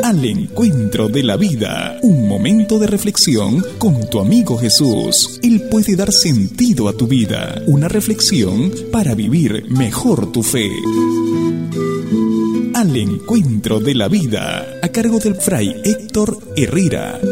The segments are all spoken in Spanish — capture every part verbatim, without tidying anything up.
al encuentro de la vida. Un momento de reflexión con tu amigo Jesús. Él puede dar sentido a tu vida. Una reflexión para vivir mejor tu fe. Al encuentro de la vida, a cargo del Fray Héctor Herrera.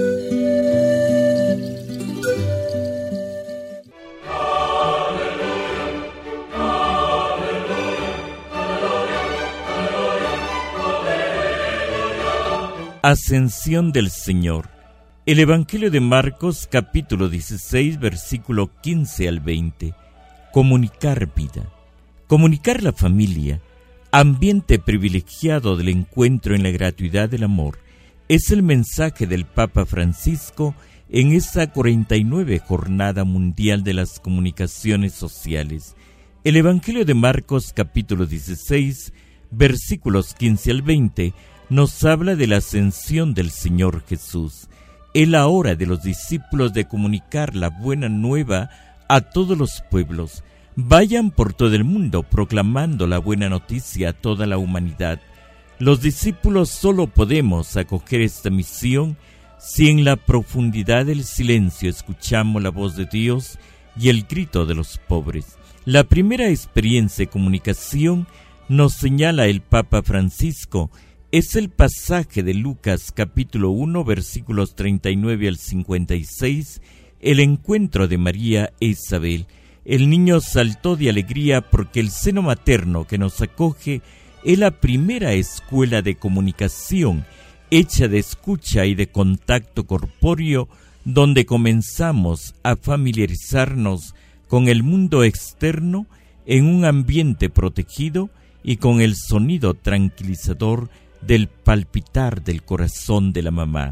Ascensión del Señor. El Evangelio de Marcos, capítulo dieciséis, versículo quince al veinte. Comunicar vida. Comunicar la familia, ambiente privilegiado del encuentro en la gratuidad del amor, es el mensaje del Papa Francisco en esta cuarenta y nueve Jornada Mundial de las Comunicaciones Sociales. El Evangelio de Marcos, capítulo dieciséis, versículos quince al veinte, nos habla de la ascensión del Señor Jesús. Es la hora de los discípulos de comunicar la buena nueva a todos los pueblos. Vayan por todo el mundo proclamando la buena noticia a toda la humanidad. Los discípulos solo podemos acoger esta misión si en la profundidad del silencio escuchamos la voz de Dios y el grito de los pobres. La primera experiencia de comunicación, nos señala el Papa Francisco, es el pasaje de Lucas capítulo uno, versículos treinta y nueve al cincuenta y seis, el encuentro de María e Isabel. El niño saltó de alegría porque el seno materno que nos acoge es la primera escuela de comunicación, hecha de escucha y de contacto corpóreo, donde comenzamos a familiarizarnos con el mundo externo en un ambiente protegido y con el sonido tranquilizador del palpitar del corazón de la mamá.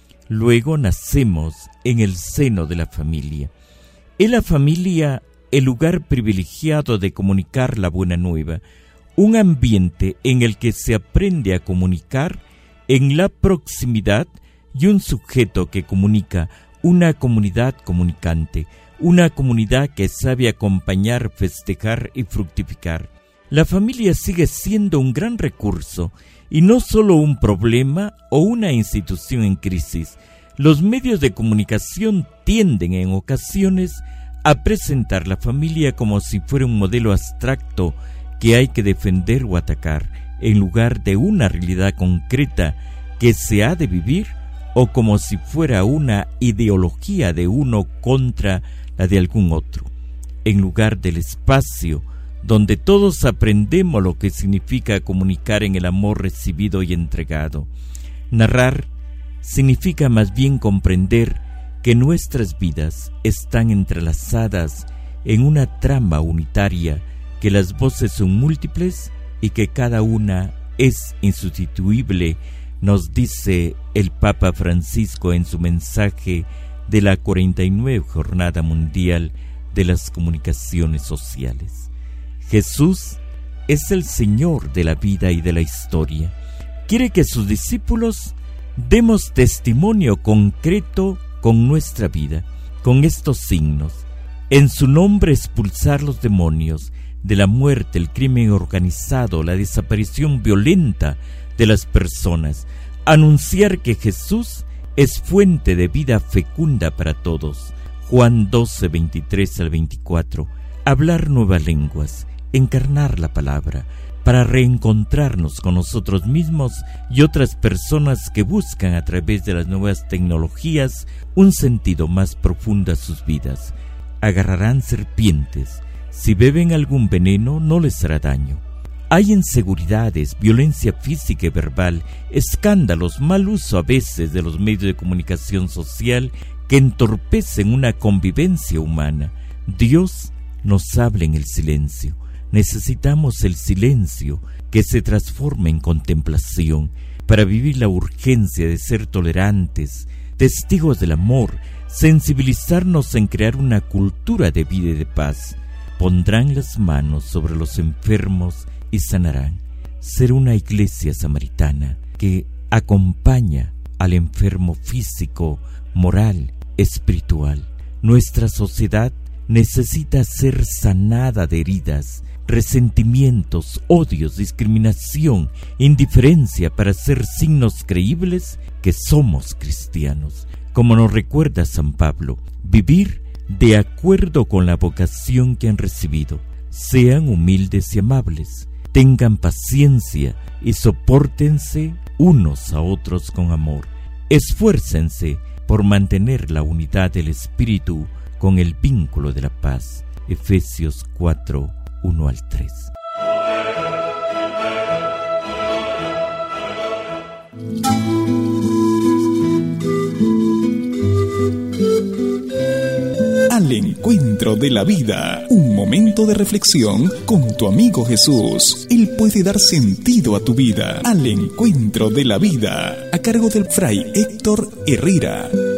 Luego nacemos en el seno de la familia. Es la familia el lugar privilegiado de comunicar la buena nueva, un ambiente en el que se aprende a comunicar en la proximidad y un sujeto que comunica, una comunidad comunicante, una comunidad que sabe acompañar, festejar y fructificar. La familia sigue siendo un gran recurso y no solo un problema o una institución en crisis. Los medios de comunicación tienden en ocasiones a presentar la familia como si fuera un modelo abstracto que hay que defender o atacar, en lugar de una realidad concreta que se ha de vivir, o como si fuera una ideología de uno contra la de algún otro. En lugar del espacio donde todos aprendemos lo que significa comunicar en el amor recibido y entregado. Narrar significa más bien comprender que nuestras vidas están entrelazadas en una trama unitaria, que las voces son múltiples y que cada una es insustituible, nos dice el Papa Francisco en su mensaje de la cuarenta y nueve Jornada Mundial de las Comunicaciones Sociales. Jesús es el Señor de la vida y de la historia. Quiere que sus discípulos demos testimonio concreto con nuestra vida, con estos signos. En su nombre expulsar los demonios, de la muerte, el crimen organizado, la desaparición violenta de las personas. Anunciar que Jesús es fuente de vida fecunda para todos. Juan doce, veintitrés al veinticuatro. Hablar nuevas lenguas, encarnar la palabra, para reencontrarnos con nosotros mismos y otras personas que buscan a través de las nuevas tecnologías un sentido más profundo a sus vidas. Agarrarán serpientes, si beben algún veneno no les hará daño. Hay inseguridades, violencia física y verbal, escándalos, mal uso a veces de los medios de comunicación social que entorpecen una convivencia humana. Dios nos habla en el silencio. Necesitamos el silencio que se transforme en contemplación para vivir la urgencia de ser tolerantes, testigos del amor, sensibilizarnos en crear una cultura de vida y de paz. Pondrán las manos sobre los enfermos y sanarán. Ser una iglesia samaritana que acompaña al enfermo físico, moral, espiritual. Nuestra sociedad necesita ser sanada de heridas resentimientos, odios, discriminación, indiferencia para ser signos creíbles que somos cristianos. Como nos recuerda San Pablo, vivir de acuerdo con la vocación que han recibido. Sean humildes y amables, tengan paciencia y sopórtense unos a otros con amor. Esfuércense por mantener la unidad del Espíritu con el vínculo de la paz. Efesios cuatro, uno al tres. Al encuentro de la vida, un momento de reflexión con tu amigo Jesús. Él puede dar sentido a tu vida. Al encuentro de la vida, a cargo del Fray Héctor Herrera.